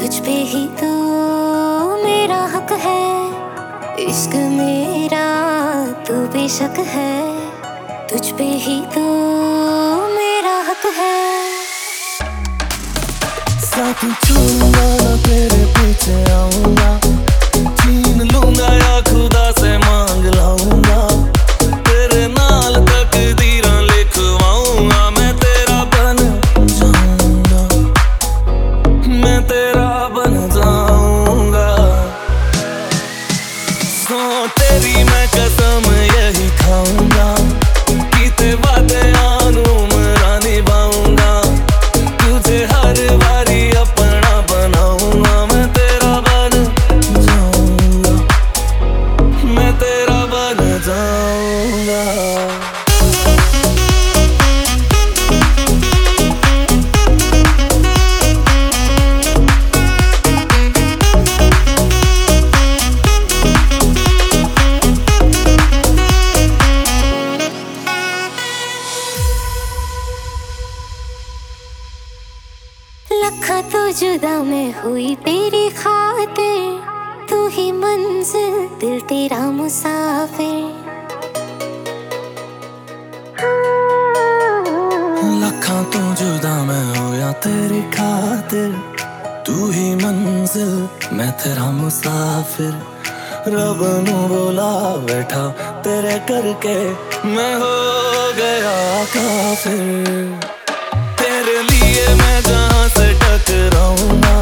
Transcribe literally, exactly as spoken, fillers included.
तुझ पे ही तो मेरा हक है, इश्क मेरा तू बेशक है, तुझ पे ही तो मेरा हक है। साथ छूंगा ना तेरे पीछे आऊंगा, छीन लूंगा या खुदा से मांग लाऊंगा, तेरे नाल तकदीरां लिखवाऊंगा, मैं तेरा बन जाऊंगा, मैं तेरा बन जाऊंगा। सो तेरी मैं कसम यही खाऊंगा, कीते वादे आनू मरा निभाऊंगा, तुझे हर बारी अपना बनाऊंगा, मैं तेरा बन जाऊंगा, मैं तेरा बन जाऊंगा। लखा तो जुदा मैं हुई तेरी खातिर, तू ही मंजिल दिल तेरा मुसाफिर। लखा तो जुदा मैं होया तेरी खातिर, तू ही मंजिल मैं तेरा मुसाफिर। रब नू बोला बैठा तेरे करके मैं हो गया काफिर, तेरे लिए मैं जहाँ से टकराऊंगा,